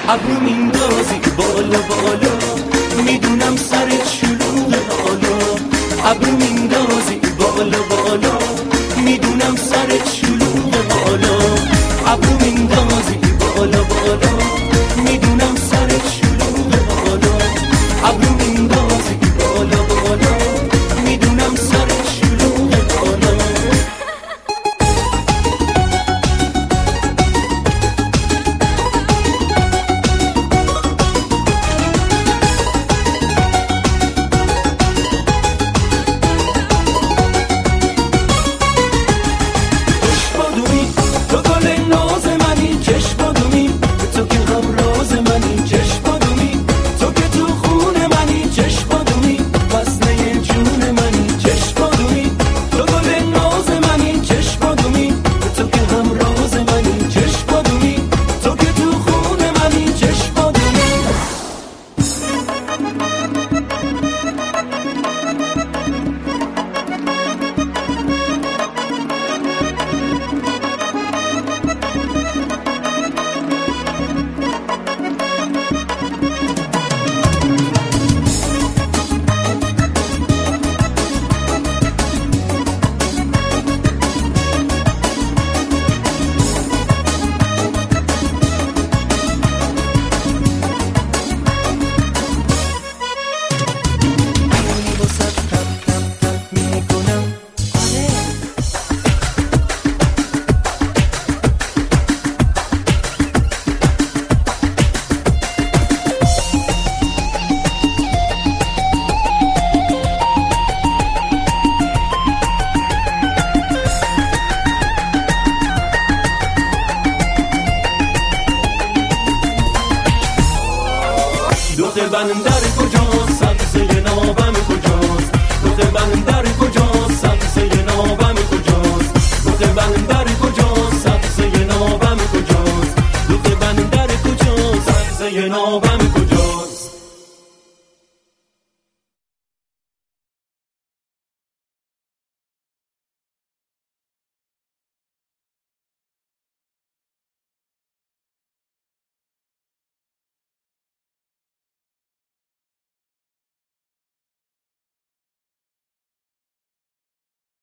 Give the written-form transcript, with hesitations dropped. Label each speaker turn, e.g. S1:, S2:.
S1: ابرو میندازی بالا بالا، میدونم سرت شلوغ حالا. ابرو میندازی بالا بالا، میدونم سرت شلوغ حالا. ابرو میندازی بالا بالا، میدونم سرت شلوغ حالا. ابرو میندازی بالا بالا، میدونم سرت شلوغ حالا. بنم در کجاست، سبزه نابم کجاست؟ دوخه بنم در کجاست، سبزه نابم کجاست؟ دوخه بنم در کجاست، سبزه نابم کجاست؟ دوخه بنم در کجاست، سبزه نابم